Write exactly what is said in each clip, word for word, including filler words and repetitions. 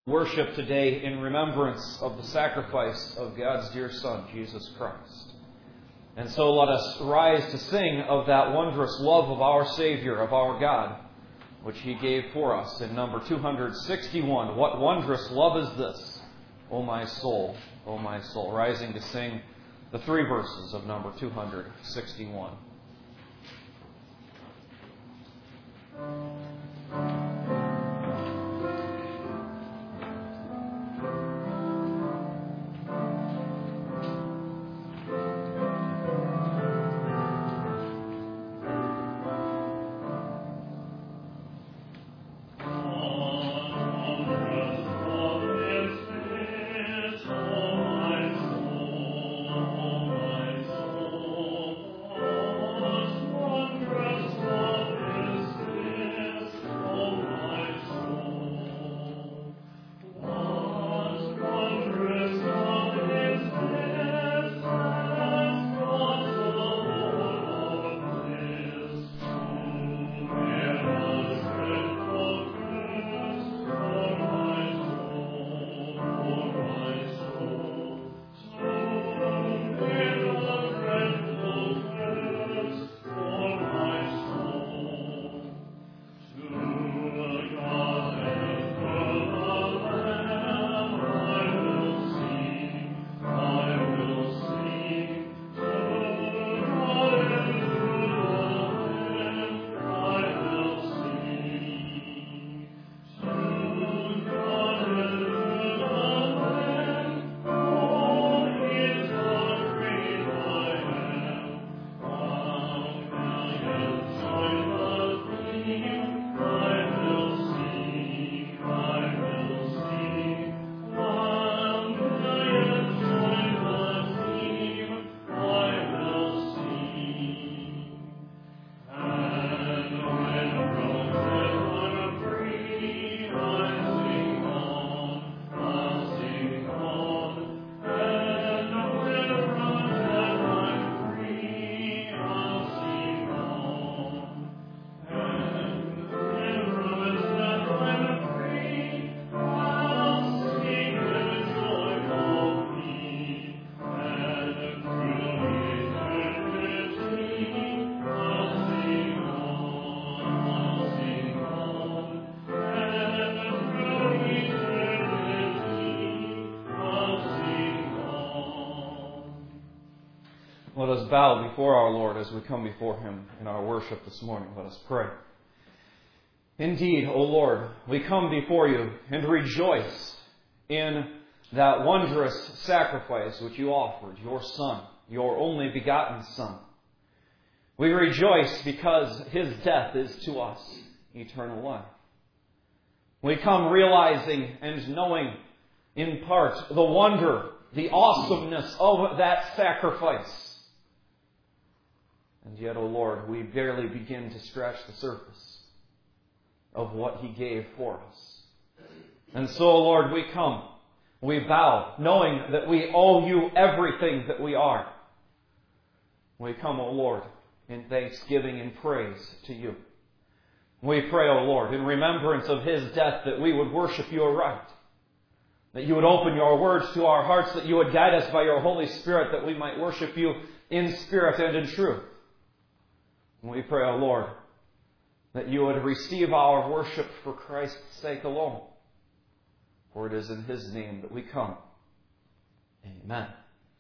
Worship today in remembrance of the sacrifice of God's dear Son, Jesus Christ. And so let us rise to sing of that wondrous love of our Savior, of our God, which He gave for us in number two hundred sixty-one. What wondrous love is this, O my soul, O my soul. Rising to sing the three verses of number two hundred sixty-one. Let us bow before our Lord as we come before Him in our worship this morning. Let us pray. Indeed, O Lord, we come before You and rejoice in that wondrous sacrifice which You offered, Your Son, Your only begotten Son. We rejoice because His death is to us eternal life. We come realizing and knowing in part the wonder, the awesomeness of that sacrifice. And yet, O Lord, we barely begin to scratch the surface of what He gave for us. And so, O Lord, we come, we bow, knowing that we owe You everything that we are. We come, O Lord, in thanksgiving and praise to You. We pray, O Lord, in remembrance of His death, that we would worship You aright. That You would open Your words to our hearts, that You would guide us by Your Holy Spirit, that we might worship You in spirit and in truth. And we pray, O Lord, that You would receive our worship for Christ's sake alone. For it is in His name that we come. Amen.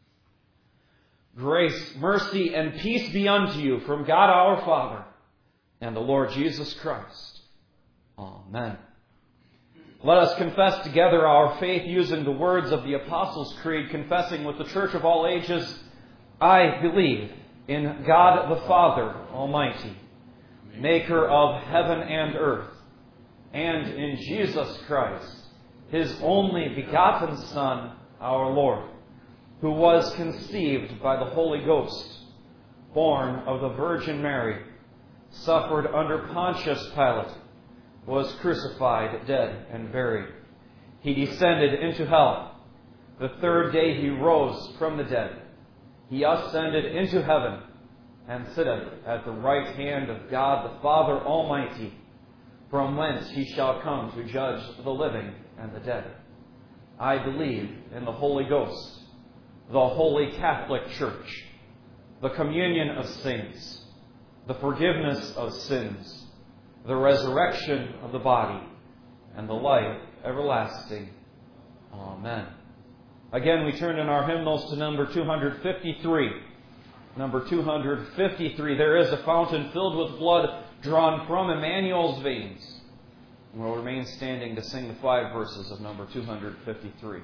Grace, mercy, and peace be unto you from God our Father and the Lord Jesus Christ. Amen. Let us confess together our faith using the words of the Apostles' Creed, confessing with the Church of all ages, I believe in God the Father Almighty, maker of heaven and earth, and in Jesus Christ, His only begotten Son, our Lord, who was conceived by the Holy Ghost, born of the Virgin Mary, suffered under Pontius Pilate, was crucified, dead, and buried. He descended into hell. The third day He rose from the dead. He ascended into heaven and sitteth at the right hand of God the Father Almighty, from whence He shall come to judge the living and the dead. I believe in the Holy Ghost, the Holy Catholic Church, the communion of saints, the forgiveness of sins, the resurrection of the body, and the life everlasting. Amen. Again, we turn in our hymnals to number two hundred fifty-three. Number two hundred fifty-three. There is a fountain filled with blood drawn from Emmanuel's veins. We'll remain standing to sing the five verses of number two hundred fifty-three.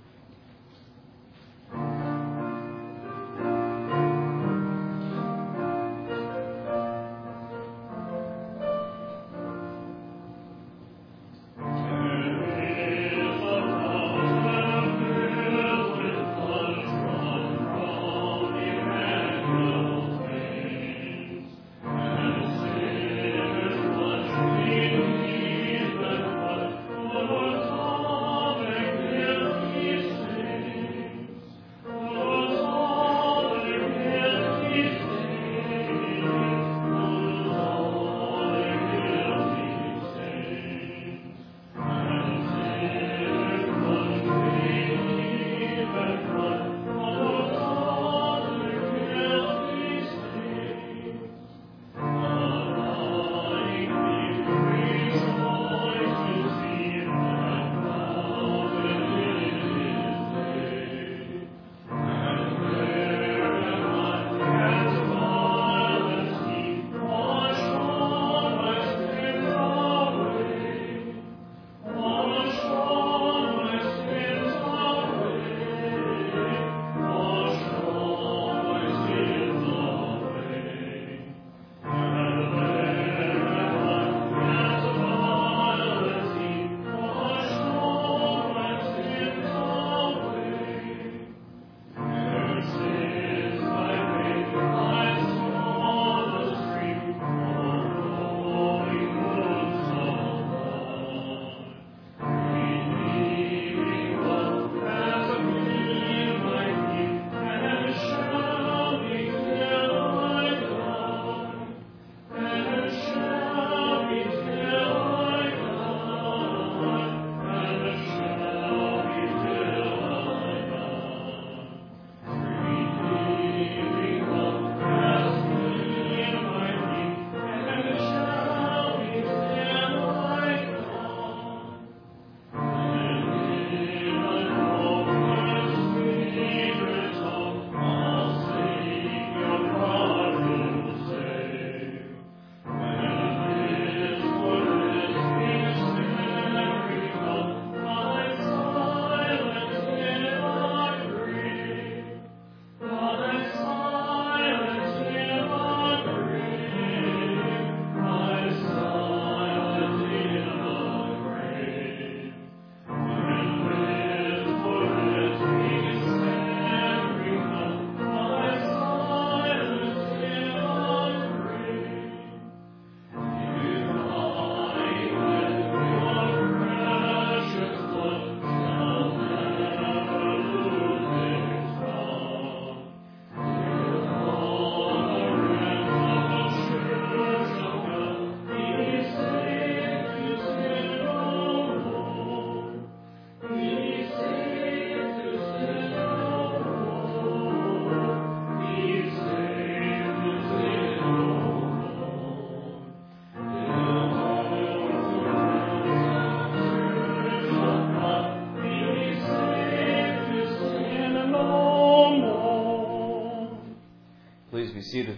Seated.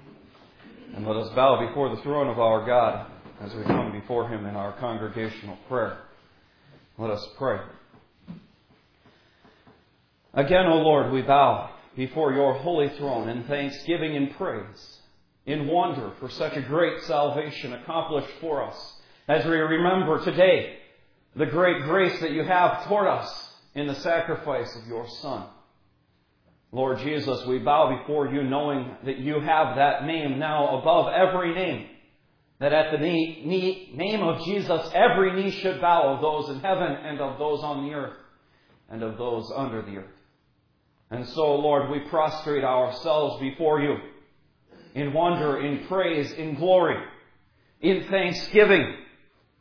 And let us bow before the throne of our God as we come before Him in our congregational prayer. Let us pray. Again, O Lord, we bow before your holy throne in thanksgiving and praise, in wonder for such a great salvation accomplished for us, as we remember today the great grace that you have toward us in the sacrifice of your Son. Lord Jesus, we bow before you knowing that you have that name now above every name, that at the knee, knee, name of Jesus every knee should bow, of those in heaven and of those on the earth and of those under the earth. And so, Lord, we prostrate ourselves before you in wonder, in praise, in glory, in thanksgiving.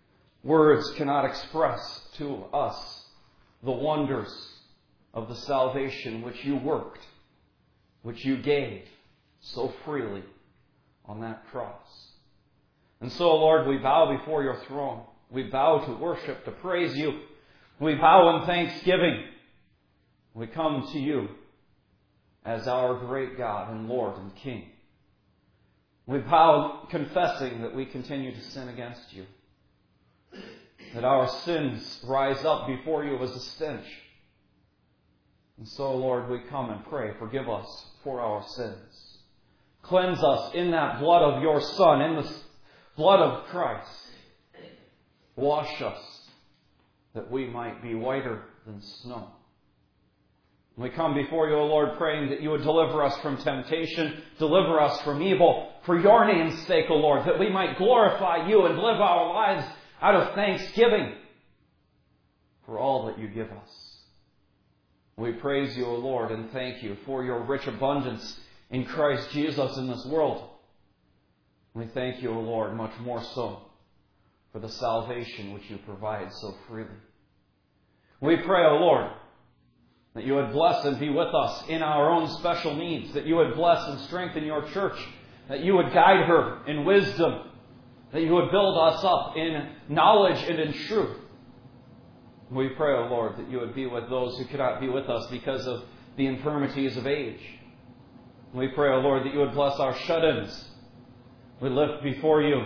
Words cannot express to us the wonders of the salvation which you worked, which you gave so freely on that cross. And so, Lord, we bow before your throne. We bow to worship, to praise you. We bow in thanksgiving. We come to you as our great God and Lord and King. We bow confessing that we continue to sin against you, that our sins rise up before you as a stench. And so, Lord, we come and pray, forgive us for our sins. Cleanse us in that blood of your Son, in the blood of Christ. Wash us that we might be whiter than snow. We come before you, O Lord, praying that you would deliver us from temptation, deliver us from evil, for your name's sake, O Lord, that we might glorify you and live our lives out of thanksgiving for all that you give us. We praise you, O Lord, and thank you for your rich abundance in Christ Jesus in this world. We thank you, O Lord, much more so for the salvation which you provide so freely. We pray, O Lord, that you would bless and be with us in our own special needs, that you would bless and strengthen your church, that you would guide her in wisdom, that you would build us up in knowledge and in truth. We pray, O Lord, that you would be with those who cannot be with us because of the infirmities of age. We pray, O Lord, that you would bless our shut-ins. We lift before you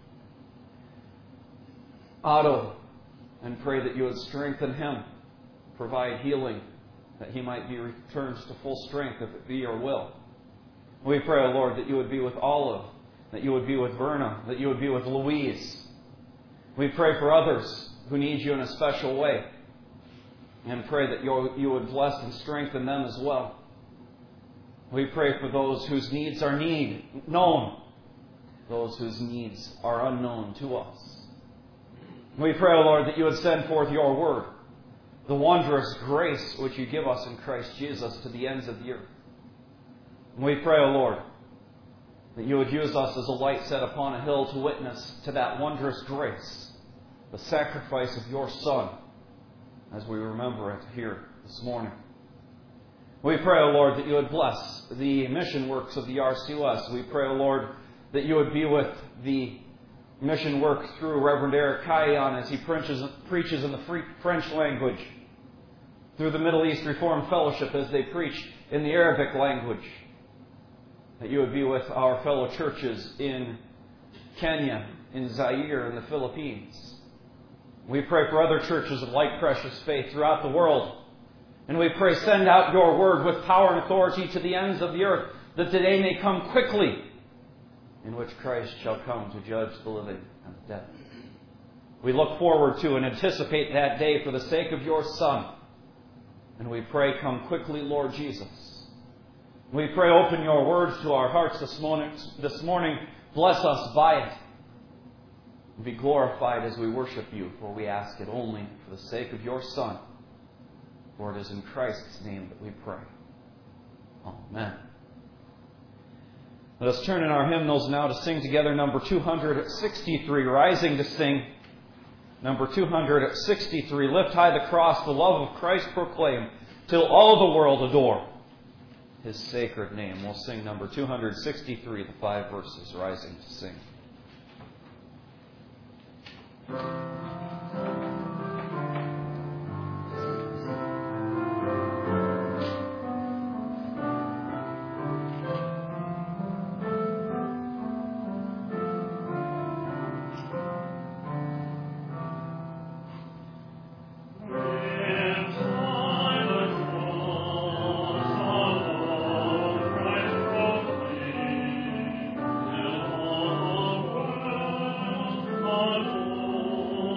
Otto and pray that you would strengthen him, provide healing, that he might be returned to full strength if it be your will. We pray, O Lord, that you would be with Olive, that you would be with Verna, that you would be with Louise. We pray for others who need you in a special way, and pray that you would bless and strengthen them as well. We pray for those whose needs are need known, those whose needs are unknown to us. We pray, O Lord, that you would send forth your word, the wondrous grace which you give us in Christ Jesus to the ends of the earth. And we pray, O Lord, that you would use us as a light set upon a hill to witness to that wondrous grace, the sacrifice of your Son, as we remember it here this morning. We pray, O Lord, that you would bless the mission works of the R C U S. We pray, O Lord, that you would be with the mission work through Reverend Eric Kayan as he preaches, preaches in the French language, through the Middle East Reformed Fellowship as they preach in the Arabic language, that you would be with our fellow churches in Kenya, in Zaire, in the Philippines. We pray for other churches of like precious faith throughout the world. And we pray, send out your word with power and authority to the ends of the earth, that the day may come quickly in which Christ shall come to judge the living and the dead. We look forward to and anticipate that day for the sake of your Son. And we pray, come quickly, Lord Jesus. We pray, open your words to our hearts this morning. This morning, bless us by it. And be glorified as we worship you, for we ask it only for the sake of your Son. For it is in Christ's name that we pray. Amen. Let us turn in our hymnals now to sing together number two hundred sixty-three, rising to sing. Number two hundred sixty-three, lift high the cross, the love of Christ proclaim, till all the world adore His sacred name. We'll sing number two hundred sixty-three, the five verses, rising to sing. Oh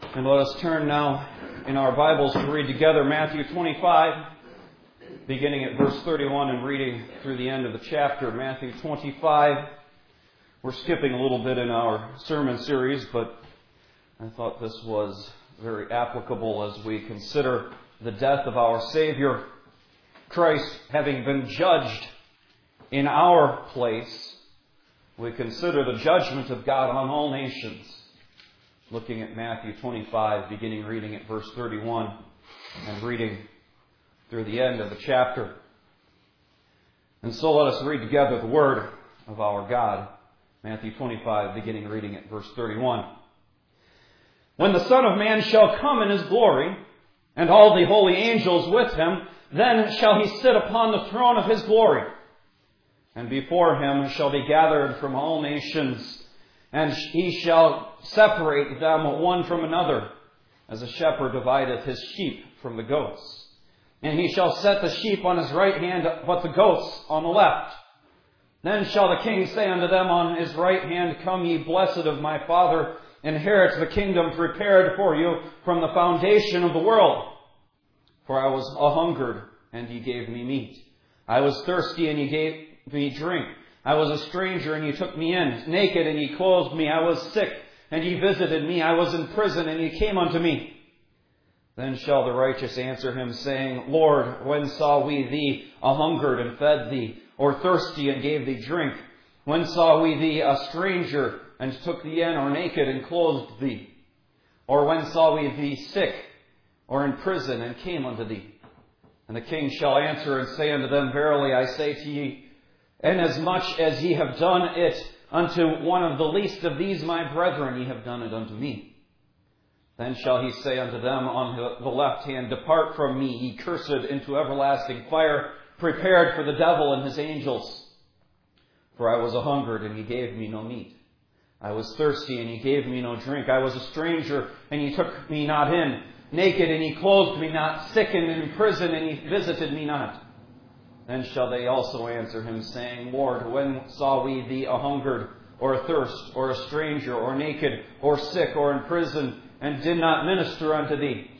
And let us turn now in our Bibles to read together Matthew twenty-five, beginning at verse thirty-one and reading through the end of the chapter. Matthew twenty-five. We're skipping a little bit in our sermon series, but I thought this was very applicable as we consider the death of our Savior. Christ, having been judged in our place, we consider the judgment of God on all nations. Looking at Matthew twenty-five, beginning reading at verse thirty-one and reading through the end of the chapter. And so let us read together the word of our God. Matthew twenty-five, beginning reading at verse thirty-one. When the Son of Man shall come in his glory, and all the holy angels with him, then shall he sit upon the throne of his glory. And before him shall be gathered from all nations, and he shall separate them one from another, as a shepherd divideth his sheep from the goats. And he shall set the sheep on his right hand, but the goats on the left. Then shall the king say unto them on his right hand, Come ye blessed of my Father, inherit the kingdom prepared for you from the foundation of the world. For I was a hungered, and ye gave me meat. I was thirsty, and ye gave me drink. I was a stranger, and ye took me in. Naked, and ye clothed me. I was sick, and ye visited me. I was in prison, and ye came unto me. Then shall the righteous answer him, saying, Lord, when saw we thee a hungered, and fed thee, or thirsty, and gave thee drink? When saw we thee a stranger, and took thee in, or naked, and clothed thee? Or when saw we thee sick, or in prison, and came unto thee? And the king shall answer and say unto them, Verily I say to ye, inasmuch as ye have done it unto one of the least of these my brethren, ye have done it unto me. Then shall he say unto them on the left hand, Depart from me, ye cursed, into everlasting fire, prepared for the devil and his angels. For I was a hungered, and ye gave me no meat. I was thirsty, and ye gave me no drink. I was a stranger, and ye took me not in. Naked, and ye clothed me not. Sick, and in prison, and ye visited me not. Then shall they also answer him, saying, Lord, when saw we thee a hungered, or athirst, or a stranger, or naked, or sick, or in prison, and did not minister unto thee?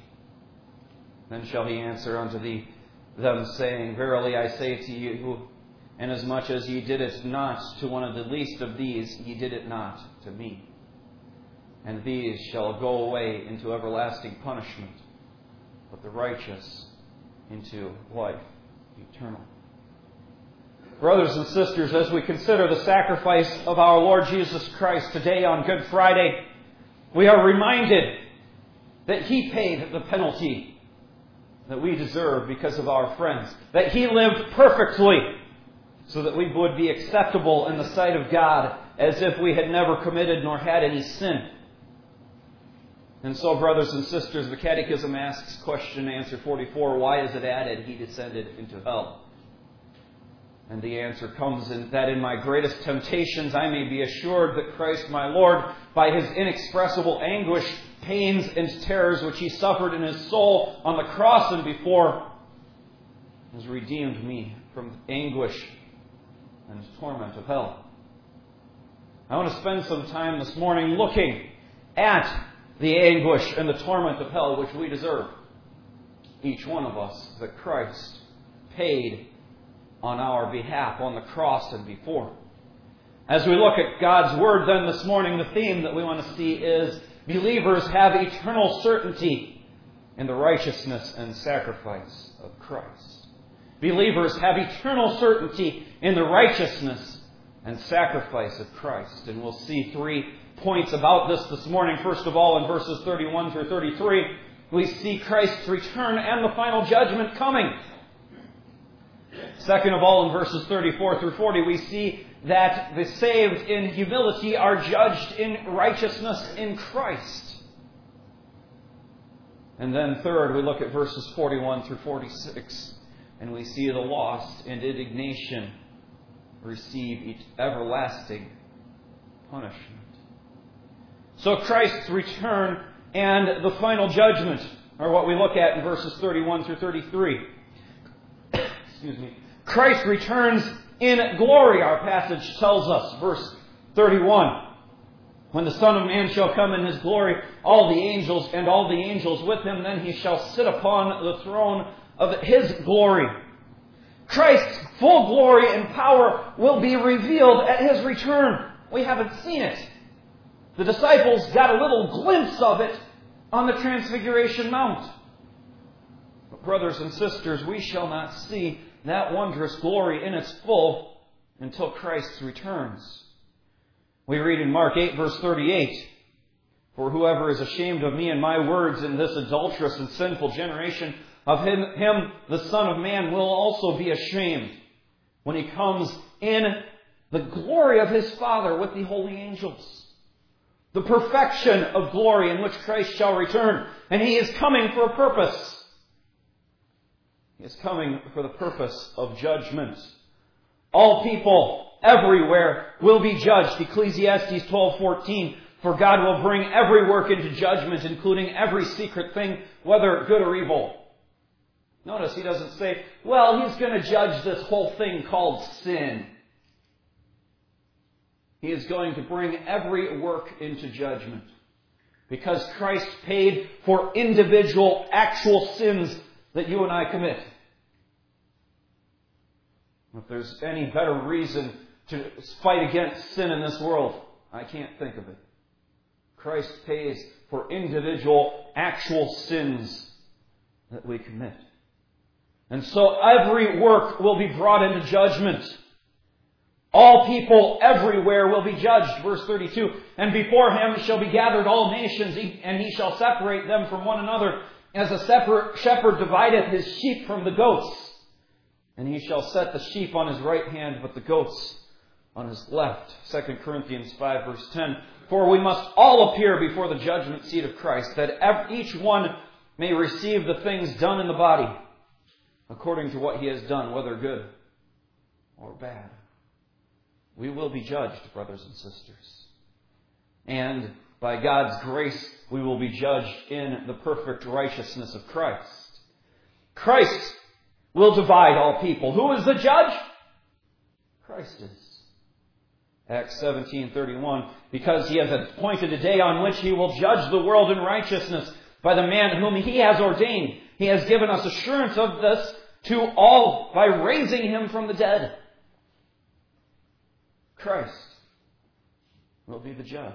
Then shall he answer unto thee, them, saying, Verily I say to you, inasmuch as ye did it not to one of the least of these, ye did it not to me. And these shall go away into everlasting punishment, but the righteous into life eternal. Brothers and sisters, as we consider the sacrifice of our Lord Jesus Christ today on Good Friday, we are reminded that He paid the penalty that we deserve because of our friends. That He lived perfectly so that we would be acceptable in the sight of God as if we had never committed nor had any sin. And so, brothers and sisters, the Catechism asks question answer forty-four, why is it added, He descended into hell? And the answer comes in that in my greatest temptations I may be assured that Christ my Lord, by His inexpressible anguish, pains, and terrors which He suffered in His soul on the cross and before, has redeemed me from anguish and torment of hell. I want to spend some time this morning looking at the anguish and the torment of hell which we deserve, each one of us, that Christ paid on our behalf on the cross and before. As we look at God's Word then this morning, the theme that we want to see is believers have eternal certainty in the righteousness and sacrifice of Christ. Believers have eternal certainty in the righteousness and sacrifice of Christ. And we'll see three points about this this morning. First of all, in verses thirty-one through thirty-three, we see Christ's return and the final judgment coming. Second of all, in verses thirty-four through forty, we see that the saved in humility are judged in righteousness in Christ. And then third, we look at verses forty-one through forty-six, and we see the lost in indignation receive everlasting punishment. So Christ's return and the final judgment are what we look at in verses thirty-one through thirty-three. Excuse me. Christ returns in glory, our passage tells us, verse thirty-one. When the Son of Man shall come in His glory, all the angels and all the angels with Him, then He shall sit upon the throne of His glory. Christ's full glory and power will be revealed at His return. We haven't seen it. The disciples got a little glimpse of it on the Transfiguration Mount. But brothers and sisters, we shall not see that wondrous glory in its full until Christ returns. We read in Mark eight, verse thirty-eight, "For whoever is ashamed of me and my words in this adulterous and sinful generation, of him, him the Son of Man will also be ashamed when He comes in the glory of His Father with the holy angels." The perfection of glory in which Christ shall return. And He is coming for a purpose. He is coming for the purpose of judgment. All people everywhere will be judged. Ecclesiastes twelve fourteen. "For God will bring every work into judgment, including every secret thing, whether good or evil." Notice He doesn't say, well, He's going to judge this whole thing called sin. He is going to bring every work into judgment. Because Christ paid for individual, actual sins that you and I commit. If there's any better reason to fight against sin in this world, I can't think of it. Christ pays for individual, actual sins that we commit. And so every work will be brought into judgment. All people everywhere will be judged. Verse thirty-two, "And before Him shall be gathered all nations, and He shall separate them from one another, as a separate shepherd divideth his sheep from the goats. And He shall set the sheep on His right hand, but the goats on His left." Second Corinthians five, verse ten, "For we must all appear before the judgment seat of Christ, that each one may receive the things done in the body, according to what he has done, whether good or bad." We will be judged, brothers and sisters. And by God's grace, we will be judged in the perfect righteousness of Christ. Christ will divide all people. Who is the judge? Christ is. Acts seventeen thirty-one, "Because He has appointed a day on which He will judge the world in righteousness by the man whom He has ordained. He has given us assurance of this to all by raising Him from the dead." Christ will be the judge.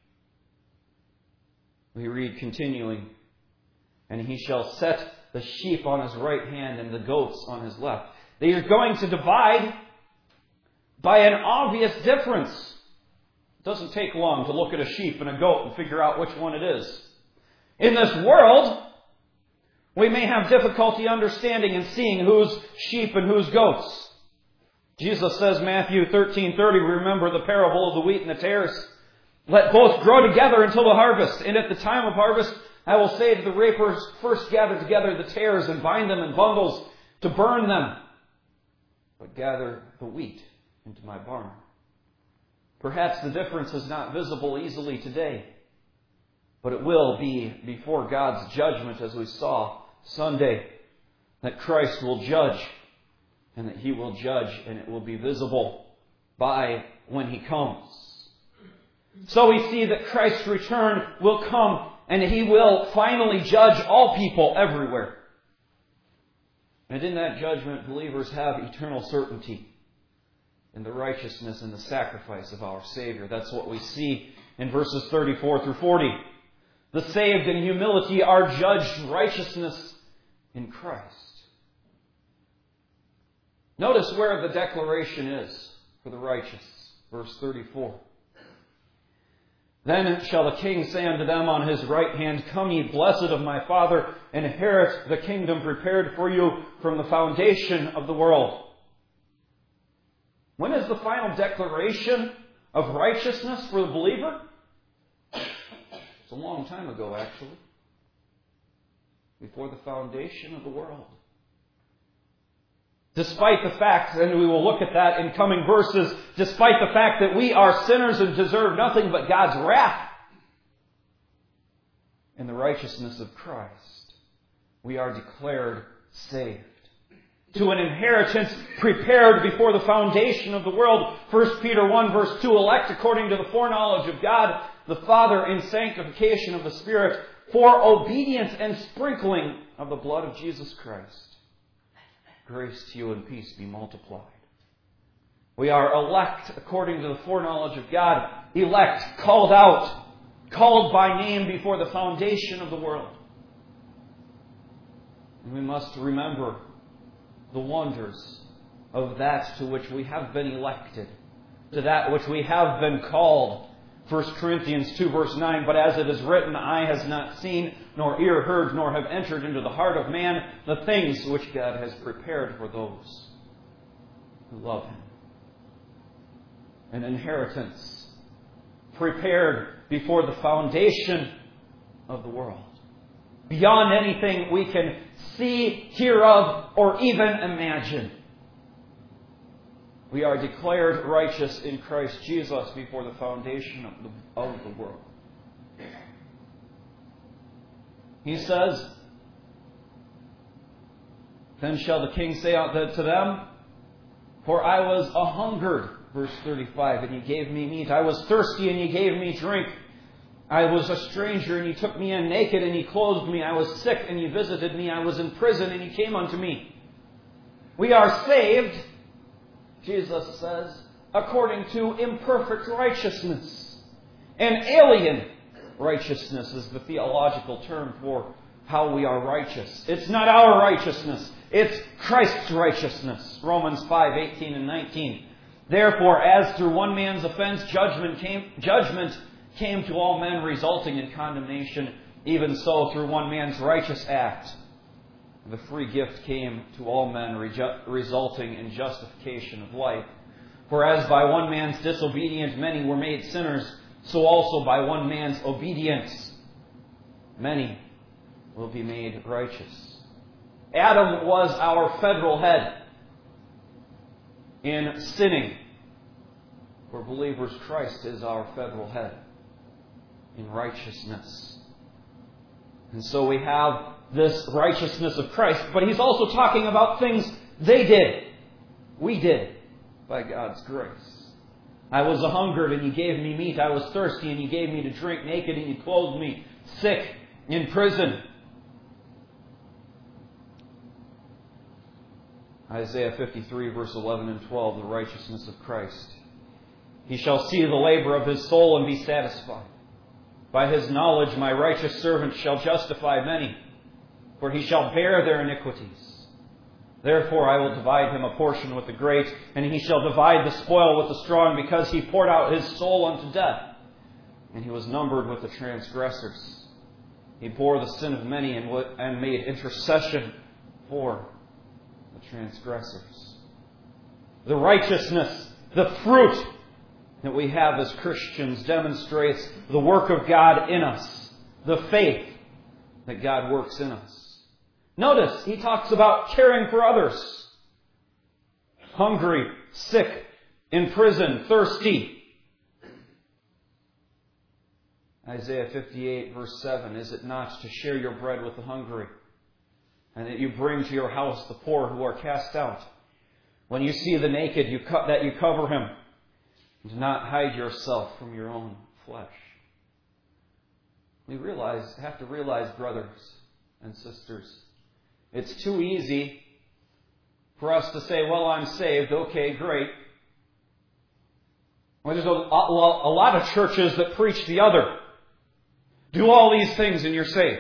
We read continuing, "And He shall set the sheep on His right hand and the goats on His left." They are going to divide by an obvious difference. It doesn't take long to look at a sheep and a goat and figure out which one it is. In this world, we may have difficulty understanding and seeing who's sheep and who's goats. Jesus says, Matthew thirteen thirty, "Remember the parable of the wheat and the tares. Let both grow together until the harvest. And at the time of harvest, I will say to the reapers, first gather together the tares and bind them in bundles to burn them, but gather the wheat into my barn." Perhaps the difference is not visible easily today, but it will be before God's judgment, as we saw Sunday, that Christ will judge, and that He will judge, and it will be visible by when He comes. So we see that Christ's return will come, and He will finally judge all people everywhere. And in that judgment, believers have eternal certainty in the righteousness and the sacrifice of our Savior. That's what we see in verses thirty-four through forty. The saved in humility are judged righteousness in Christ. Notice where the declaration is for the righteous. Verse thirty-four. "Then shall the King say unto them on His right hand, Come ye blessed of my Father, inherit the kingdom prepared for you from the foundation of the world." When is the final declaration of righteousness for the believer? It's a long time ago, actually. Before the foundation of the world. Despite the fact, and we will look at that in coming verses, despite the fact that we are sinners and deserve nothing but God's wrath, in the righteousness of Christ, we are declared saved. to an inheritance prepared before the foundation of the world. First Peter one verse two, elect according to the foreknowledge of God, the Father, in sanctification of the Spirit, for obedience and sprinkling of the blood of Jesus Christ. Grace to you and peace be multiplied. We are elect according to the foreknowledge of God. Elect, called out, called by name before the foundation of the world. And we must remember the wonders of that to which we have been elected, to that which we have been called. First Corinthians two verse nine, but as it is written, eye has not seen, nor ear heard, nor have entered into the heart of man the things which God has prepared for those who love Him. An inheritance prepared before the foundation of the world. Beyond anything we can see, hear of, or even imagine. We are declared righteous in Christ Jesus before the foundation of the, of the world. He says, then shall the king say to them, for I was a hungered, verse thirty-five, and ye gave me meat. I was thirsty, and ye gave me drink. I was a stranger, and ye took me in naked, and ye clothed me. I was sick, and ye visited me. I was in prison, and ye came unto me. We are saved, Jesus says, according to imperfect righteousness. An alien righteousness is the theological term for how we are righteous. It's not our righteousness. It's Christ's righteousness. Romans five, eighteen and nineteen. Therefore, as through one man's offense judgment came, judgment came to all men, resulting in condemnation, even so through one man's righteous act the free gift came to all men, resulting in justification of life. For as by one man's disobedience many were made sinners, so also by one man's obedience many will be made righteous. Adam was our federal head in sinning. For believers, Christ is our federal head in righteousness. And so we have this righteousness of Christ, but He's also talking about things they did. We did, by God's grace. I was a hungered, and you gave me meat. I was thirsty, and you gave me to drink. Naked, and you clothed me. Sick, in prison. Isaiah fifty-three, verse eleven and twelve, the righteousness of Christ. He shall see the labor of his soul and be satisfied. By his knowledge my righteous servant shall justify many, for he shall bear their iniquities. Therefore I will divide him a portion with the great, and he shall divide the spoil with the strong, because he poured out his soul unto death, and he was numbered with the transgressors. He bore the sin of many and made intercession for the transgressors. The righteousness, the fruit that we have as Christians demonstrates the work of God in us, the faith that God works in us. Notice, he talks about caring for others. Hungry, sick, in prison, thirsty. Isaiah fifty-eight, verse seven, is it not to share your bread with the hungry, and that you bring to your house the poor who are cast out? When you see the naked, you co- that you cover him. Do not hide yourself from your own flesh. We realize, have to realize, brothers and sisters, it's too easy for us to say, well, I'm saved, okay, great. Well, there's a, a lot of churches that preach the other. Do all these things and you're saved.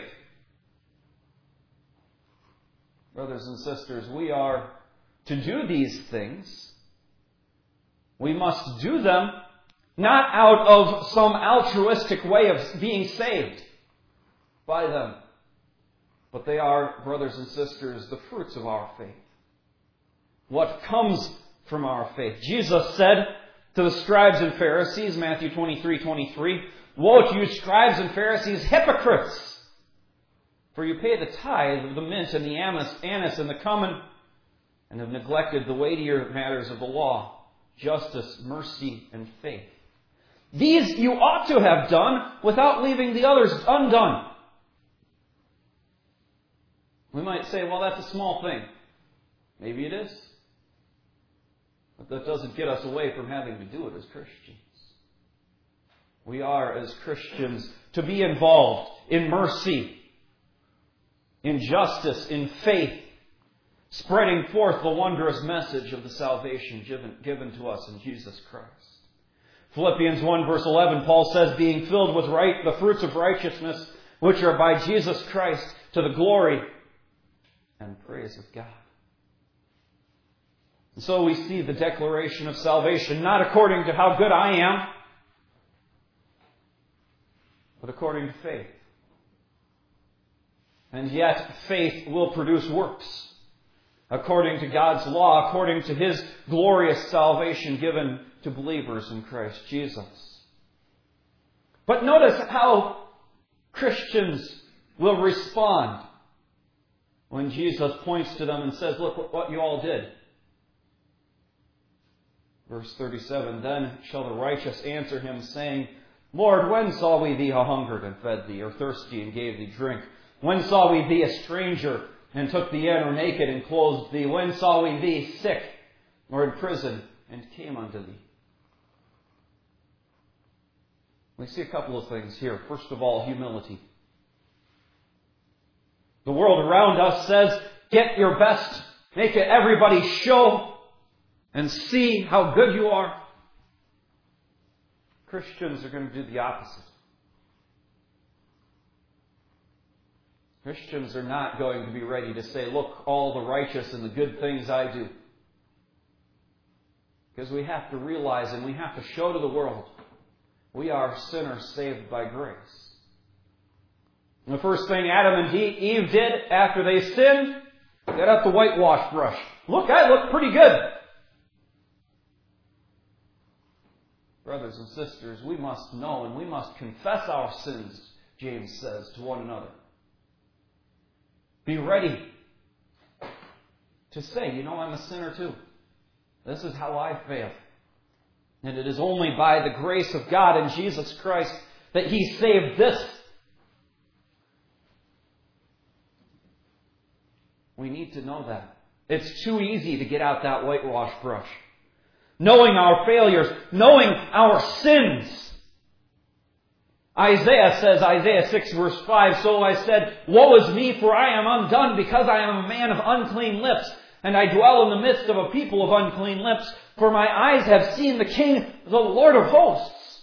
Brothers and sisters, we are to do these things. We must do them not out of some altruistic way of being saved by them, but they are, brothers and sisters, the fruits of our faith. What comes from our faith. Jesus said to the scribes and Pharisees, Matthew twenty-three twenty-three, woe to you, scribes and Pharisees, hypocrites! For you pay the tithe of the mint and the anise and the cumin, and have neglected the weightier matters of the law, justice, mercy, and faith. These you ought to have done without leaving the others undone. We might say, well, that's a small thing. Maybe it is. But that doesn't get us away from having to do it as Christians. We are, as Christians, to be involved in mercy, in justice, in faith, spreading forth the wondrous message of the salvation given, given to us in Jesus Christ. Philippians one verse eleven, Paul says, being filled with right, the fruits of righteousness, which are by Jesus Christ, to the glory and praise of God. And so we see the declaration of salvation, not according to how good I am, but according to faith. And yet, faith will produce works, according to God's law, according to His glorious salvation given to believers in Christ Jesus. But notice how Christians will respond when Jesus points to them and says, look what you all did. Verse thirty-seven, then shall the righteous answer him, saying, Lord, when saw we thee a hungered and fed thee, or thirsty and gave thee drink? When saw we thee a stranger and took thee in, or naked and clothed thee? When saw we thee sick or in prison and came unto thee? We see a couple of things here. First of all, humility. The world around us says, get your best, make it everybody show, and see how good you are. Christians are going to do the opposite. Christians are not going to be ready to say, look, all the righteous and the good things I do. Because we have to realize and we have to show to the world we are sinners saved by grace. And the first thing Adam and Eve did after they sinned, get out the whitewash brush. Look, I look pretty good. Brothers and sisters, we must know and we must confess our sins, James says, to one another. Be ready to say, you know, I'm a sinner too. This is how I fail. And it is only by the grace of God in Jesus Christ that He saved this. We need to know that. It's too easy to get out that whitewash brush. Knowing our failures, knowing our sins. Isaiah says, Isaiah six verse five, so I said, woe is me, for I am undone, because I am a man of unclean lips, and I dwell in the midst of a people of unclean lips, for my eyes have seen the King, the Lord of hosts.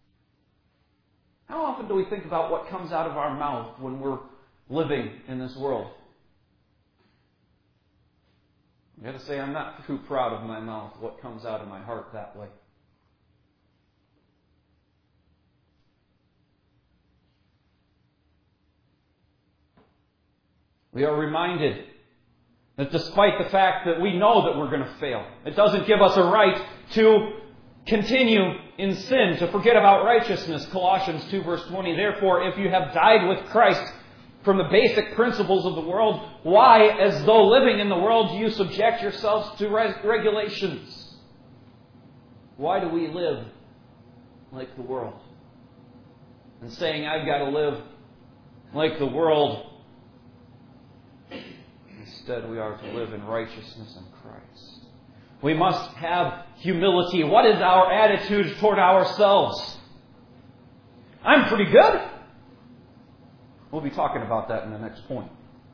How often do we think about what comes out of our mouth when we're living in this world? I've got to say, I'm not too proud of my mouth, what comes out of my heart that way. We are reminded that despite the fact that we know that we're going to fail, it doesn't give us a right to continue in sin, to forget about righteousness. Colossians two verse twenty, therefore, if you have died with Christ from the basic principles of the world, why, as though living in the world, do you subject yourselves to reg- regulations? Why do we live like the world? And saying, I've got to live like the world. Instead, we are to live in righteousness in Christ. We must have humility. What is our attitude toward ourselves? I'm pretty good. We'll be talking about that in the next point.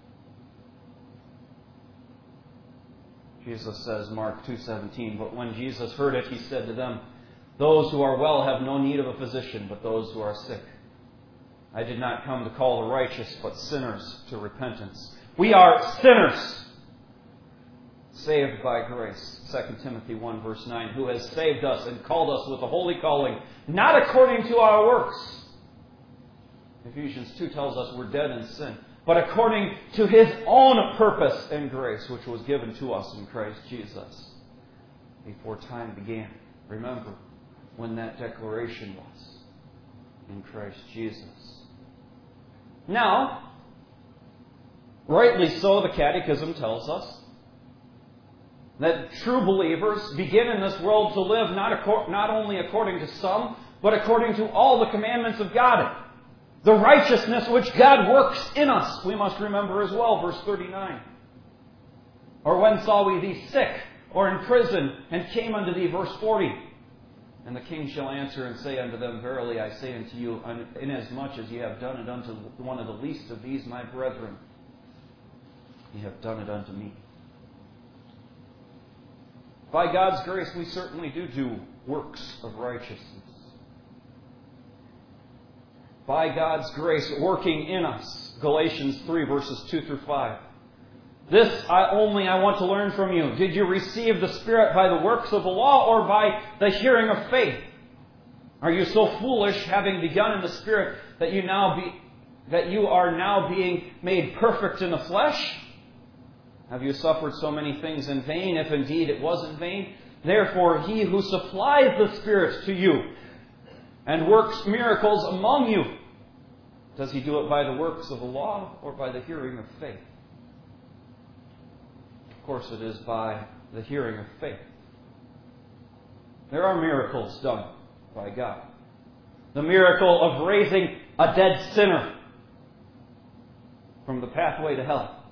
Jesus says, Mark two seventeen, but when Jesus heard it, He said to them, those who are well have no need of a physician, but those who are sick. I did not come to call the righteous, but sinners to repentance. We are sinners, saved by grace. Second Timothy one verse nine, who has saved us and called us with a holy calling, not according to our works. Ephesians two tells us we're dead in sin, but according to His own purpose and grace, which was given to us in Christ Jesus before time began. Remember when that declaration was in Christ Jesus. Now, rightly so, the Catechism tells us that true believers begin in this world to live not, acor- not only according to some, but according to all the commandments of God. The righteousness which God works in us, we must remember as well, verse thirty-nine. Or when saw we thee sick, or in prison, and came unto thee? Verse forty. And the king shall answer and say unto them, Verily I say unto you, inasmuch as ye have done it unto one of the least of these my brethren, ye have done it unto me. By God's grace, we certainly do do works of righteousness. By God's grace working in us. Galatians three, verses two through five. This I only I want to learn from you. Did you receive the Spirit by the works of the law or by the hearing of faith? Are you so foolish, having begun in the Spirit, that you now be that you are now being made perfect in the flesh? Have you suffered so many things in vain, if indeed it was in vain? Therefore, he who supplies the Spirit to you and works miracles among you, does he do it by the works of the law or by the hearing of faith? Of course, it is by the hearing of faith. There are miracles done by God. The miracle of raising a dead sinner from the pathway to hell.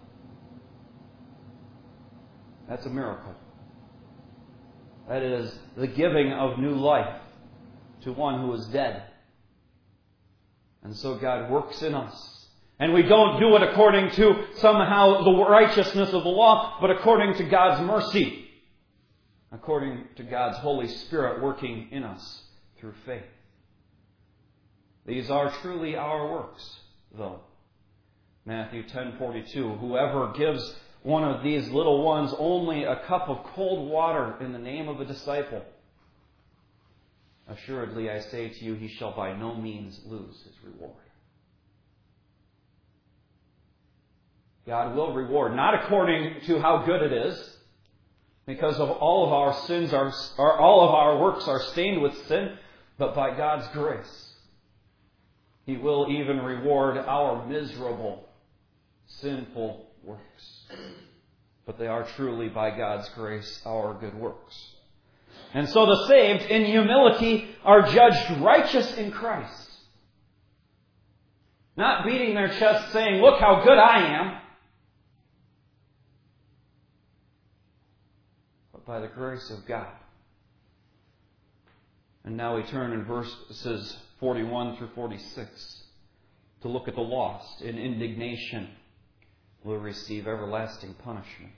That's a miracle. That is the giving of new life to one who is dead. And so God works in us. And we don't do it according to somehow the righteousness of the law, but according to God's mercy. According to God's Holy Spirit working in us through faith. These are truly our works, though. Matthew ten forty-two, whoever gives one of these little ones only a cup of cold water in the name of a disciple, assuredly I say to you, he shall by no means lose his reward. God will reward, not according to how good it is, because of all of our sins, are, are all of our works are stained with sin, but by God's grace. He will even reward our miserable, sinful works. But they are truly, by God's grace, our good works. And so the saved, in humility, are judged righteous in Christ. Not beating their chest saying, look how good I am. But by the grace of God. And now we turn in verses forty-one through forty-six to look at the lost. In indignation will receive everlasting punishment.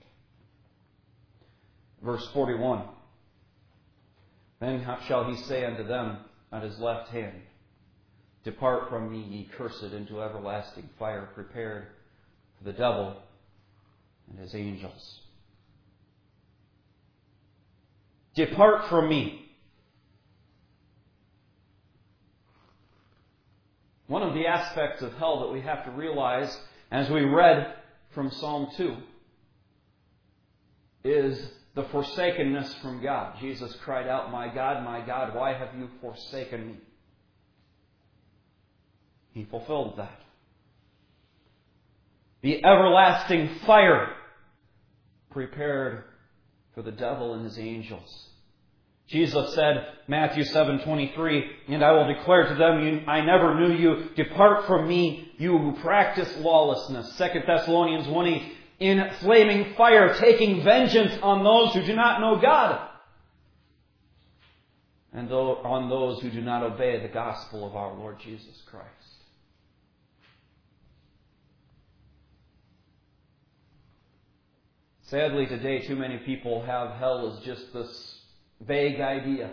Verse forty-one. Then shall he say unto them at his left hand, Depart from me, ye cursed, into everlasting fire, prepared for the devil and his angels. Depart from me. One of the aspects of hell that we have to realize, as we read from Psalm two, is the forsakenness from God. Jesus cried out, My God, my God, why have you forsaken me? He fulfilled that. The everlasting fire prepared for the devil and his angels. Jesus said, Matthew seven twenty-three, And I will declare to them, I never knew you. Depart from me, you who practice lawlessness. Second Thessalonians one eight, In flaming fire, taking vengeance on those who do not know God, and on those who do not obey the gospel of our Lord Jesus Christ. Sadly, today, too many people have hell as just this vague idea.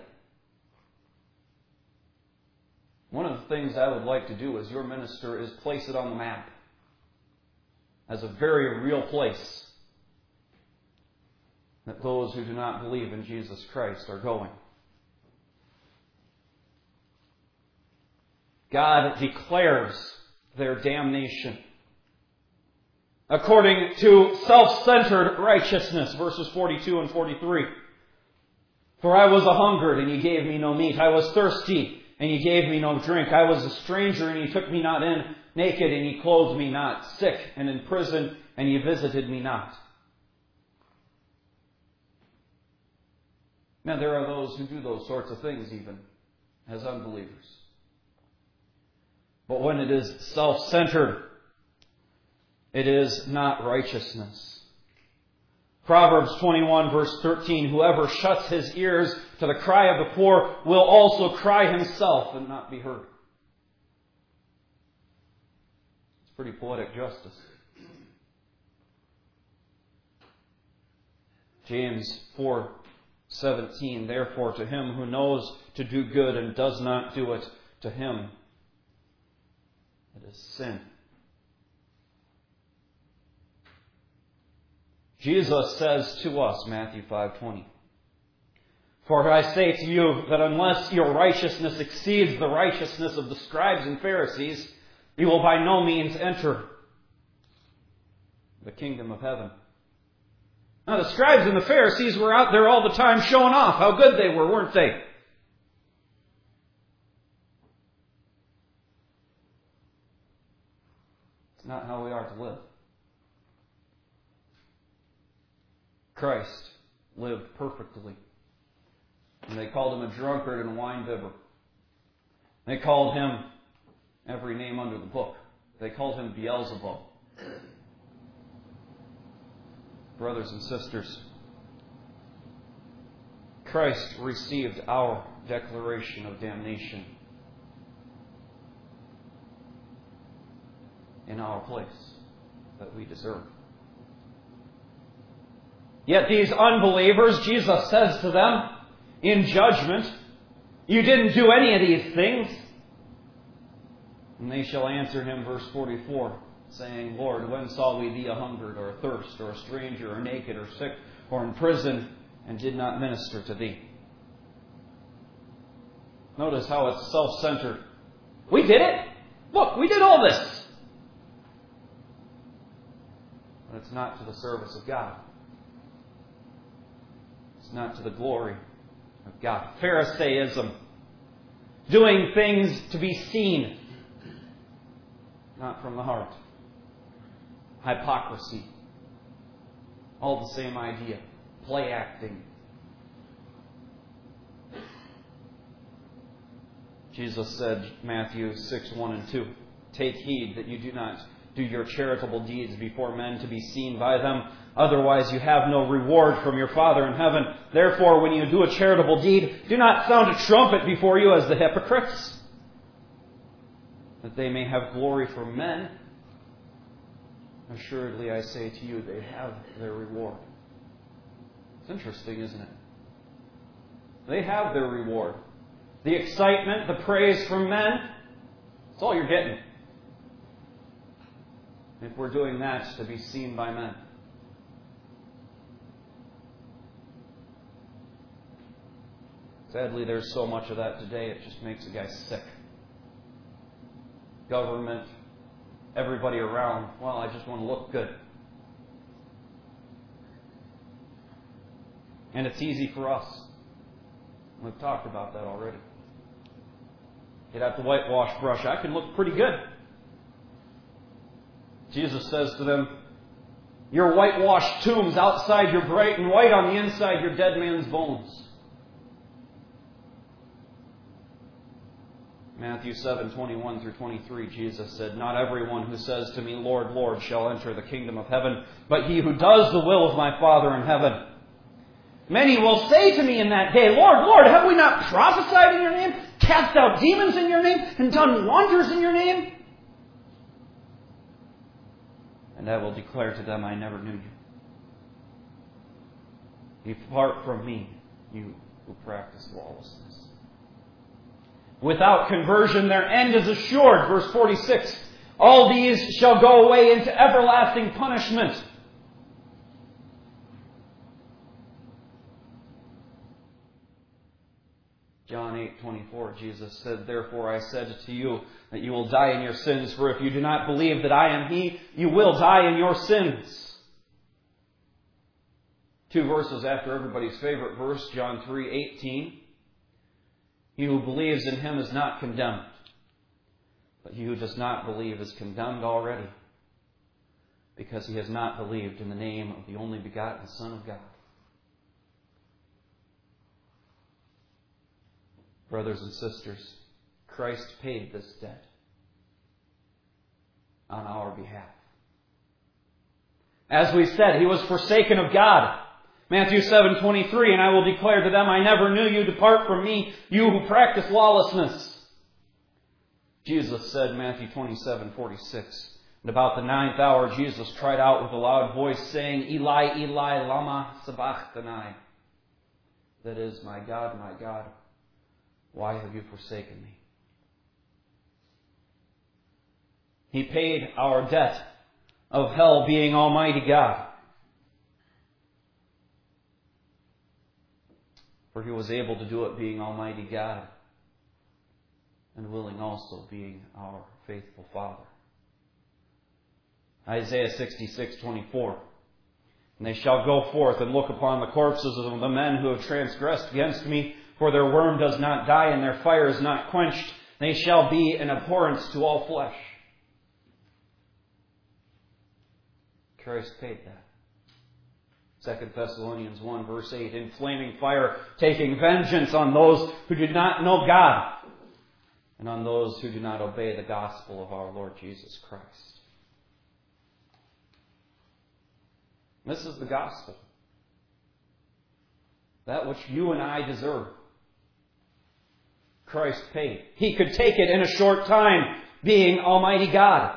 One of the things I would like to do as your minister is place it on the map as a very real place that those who do not believe in Jesus Christ are going. God declares their damnation according to self-centered righteousness, verses forty-two and forty-three. For I was a hungered, and ye gave me no meat. I was thirsty, and ye gave me no drink. I was a stranger, and ye took me not in. Naked, and ye clothed me not. Sick, and in prison, and ye visited me not. Now, there are those who do those sorts of things even as unbelievers. But when it is self-centered, it is not righteousness. Proverbs twenty-one, verse thirteen, whoever shuts his ears to the cry of the poor will also cry himself and not be heard. It's pretty poetic justice. James four seventeen, therefore to him who knows to do good and does not do it, to him it is sin. Jesus says to us, Matthew five twenty, for I say to you that unless your righteousness exceeds the righteousness of the scribes and Pharisees, you will by no means enter the kingdom of heaven. Now the scribes and the Pharisees were out there all the time showing off how good they were, weren't they? It's not how we are to live. Christ lived perfectly. And they called him a drunkard and a winebibber. They called him every name under the book. They called him Beelzebub. Brothers and sisters, Christ received our declaration of damnation in our place that we deserve. Yet these unbelievers, Jesus says to them in judgment, you didn't do any of these things. And they shall answer him, verse forty-four, saying, Lord, when saw we thee a hungered, or athirst, or a stranger, or naked, or sick, or in prison, and did not minister to thee? Notice how it's self-centered. We did it. Look, we did all this. But it's not to the service of God. It's not to the glory of God. Pharisaism. Doing things to be seen. Not from the heart. Hypocrisy. All the same idea. Play acting. Jesus said, Matthew six, one and two, take heed that you do not do your charitable deeds before men to be seen by them. Otherwise you have no reward from your Father in heaven. Therefore, when you do a charitable deed, do not sound a trumpet before you as the hypocrites, that they may have glory from men. Assuredly, I say to you, they have their reward. It's interesting, isn't it? They have their reward. The excitement, the praise from men, it's all you're getting. If we're doing that to be seen by men. Sadly, there's so much of that today, it just makes a guy sick. Government, everybody around, well, I just want to look good. And it's easy for us. We've talked about that already. Get out the whitewash brush. I can look pretty good. Jesus says to them, your whitewashed tombs outside, you're bright and white. On the inside, you're dead man's bones. Matthew seven, twenty-one through twenty-three, Jesus said, not everyone who says to me, Lord, Lord, shall enter the kingdom of heaven, but he who does the will of my Father in heaven. Many will say to me in that day, Lord, Lord, have we not prophesied in your name, cast out demons in your name, and done wonders in your name? And I will declare to them, I never knew you. Depart from me, you who practice lawlessness. Without conversion, their end is assured. Verse forty-six, all these shall go away into everlasting punishment. John eight twenty-four, Jesus said, therefore I said to you that you will die in your sins, for if you do not believe that I am He, you will die in your sins. Two verses after everybody's favorite verse, John three eighteen. He who believes in Him is not condemned, but he who does not believe is condemned already, because he has not believed in the name of the only begotten Son of God. Brothers and sisters, Christ paid this debt on our behalf. As we said, He was forsaken of God. Matthew seven twenty-three, and I will declare to them, I never knew you, depart from me, you who practice lawlessness. Jesus said, Matthew twenty-seven forty-six, and about the ninth hour Jesus cried out with a loud voice, saying, Eli, Eli, lama sabachthani. That is, my God, my God, why have you forsaken me? He paid our debt of hell, being Almighty God. For He was able to do it being Almighty God, and willing also being our faithful Father. Isaiah sixty-six twenty-four. And they shall go forth and look upon the corpses of the men who have transgressed against me, for their worm does not die and their fire is not quenched. They shall be an abhorrence to all flesh. Christ paid that. Second Thessalonians one verse eight, in flaming fire, taking vengeance on those who do not know God and on those who do not obey the gospel of our Lord Jesus Christ. This is the gospel. That which you and I deserve. Christ paid. He could take it in a short time, being Almighty God,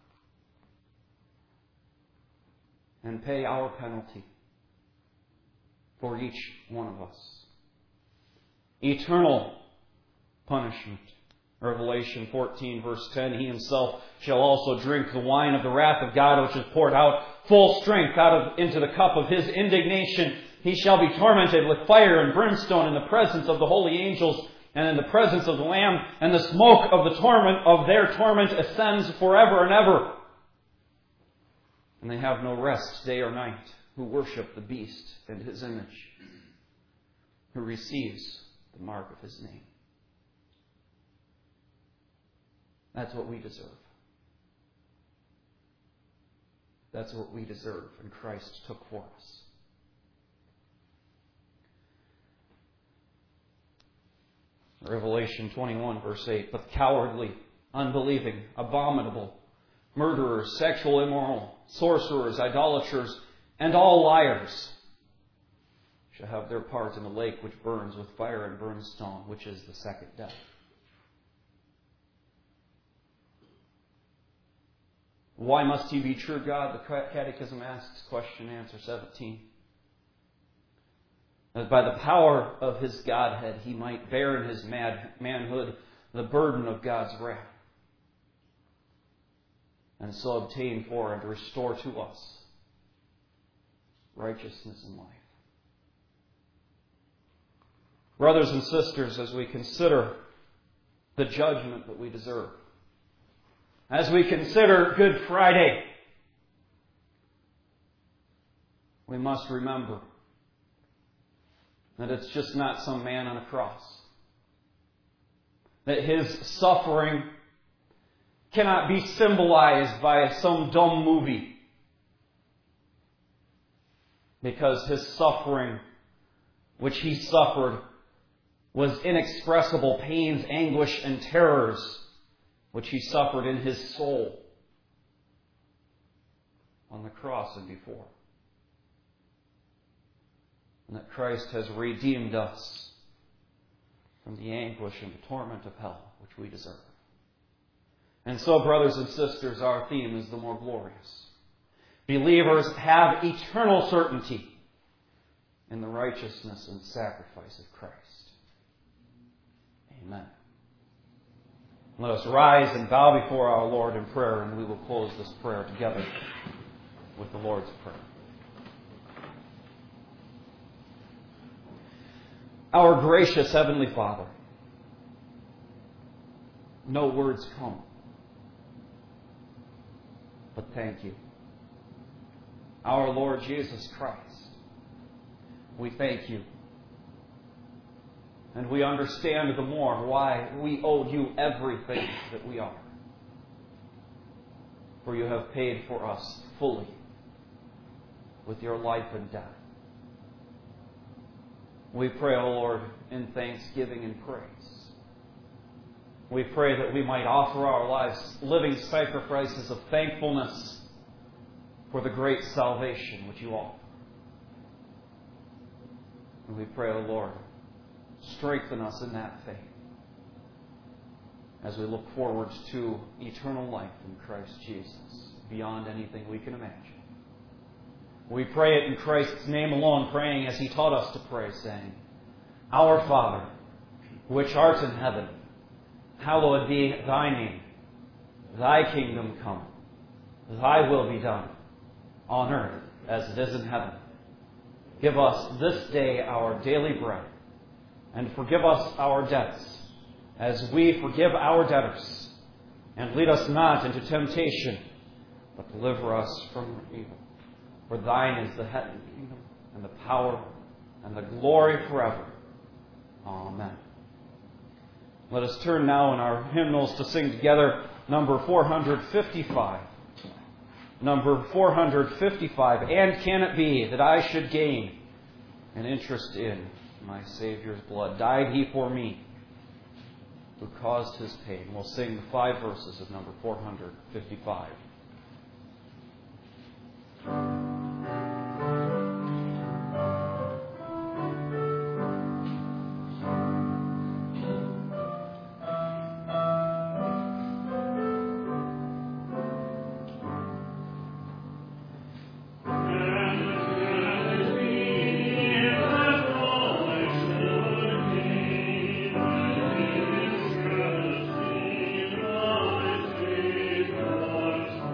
and pay our penalty for each one of us. Eternal punishment. Revelation fourteen verse ten, He Himself shall also drink the wine of the wrath of God, which is poured out full strength out of into the cup of His indignation. He shall be tormented with fire and brimstone in the presence of the holy angels and in the presence of the Lamb, and the smoke of the torment of their torment ascends forever and ever. And they have no rest day or night, who worship the beast and his image, who receives the mark of his name. That's what we deserve. That's what we deserve, and Christ took for us. Revelation twenty-one, verse eight, but cowardly, unbelieving, abominable, murderers, sexual immoral, sorcerers, idolaters, and all liars shall have their part in the lake which burns with fire and brimstone, which is the second death. Why must He be true God? The Catechism asks, question answer seventeen. That by the power of His Godhead He might bear in His mad manhood the burden of God's wrath, and so obtain for and restore to us righteousness and life. Brothers and sisters, as we consider the judgment that we deserve, as we consider Good Friday, we must remember that it's just not some man on a cross. That His suffering cannot be symbolized by some dumb movie. Because His suffering, which He suffered, was inexpressible pains, anguish, and terrors, which He suffered in His soul on the cross and before. And that Christ has redeemed us from the anguish and the torment of hell, which we deserve. And so, brothers and sisters, our theme is the more glorious. Believers have eternal certainty in the righteousness and sacrifice of Christ. Amen. Let us rise and bow before our Lord in prayer, and we will close this prayer together with the Lord's Prayer. Our gracious Heavenly Father, no words come, but thank You. Our Lord Jesus Christ, we thank You. And we understand the more why we owe You everything that we are. For You have paid for us fully with Your life and death. We pray, O Lord, in thanksgiving and praise. We pray that we might offer our lives living sacrifices of thankfulness for the great salvation which You offer. And we pray, O Lord, strengthen us in that faith as we look forward to eternal life in Christ Jesus, beyond anything we can imagine. We pray it in Christ's name alone, praying as He taught us to pray, saying, Our Father, which art in heaven, hallowed be Thy name. Thy kingdom come. Thy will be done, on earth as it is in heaven. Give us this day our daily bread, and forgive us our debts, as we forgive our debtors. And lead us not into temptation, but deliver us from evil. For Thine is the head and the kingdom, and the power, and the glory forever. Amen. Let us turn now in our hymnals to sing together number four fifty-five. Number four fifty-five. And can it be that I should gain an interest in my Savior's blood? Died He for me, who caused His pain. We'll sing the five verses of number four fifty-five. Thank you.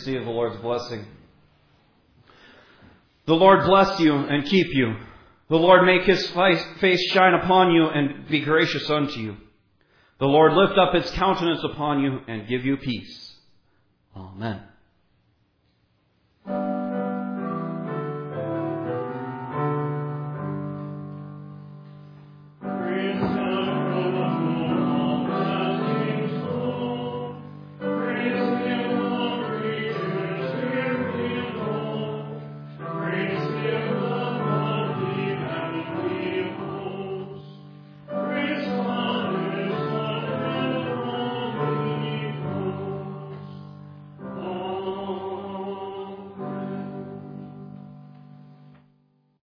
receive the Lord's blessing. The Lord bless you and keep you. The Lord make his face shine upon you and be gracious unto you. The Lord lift up his countenance upon you and give you peace. Amen.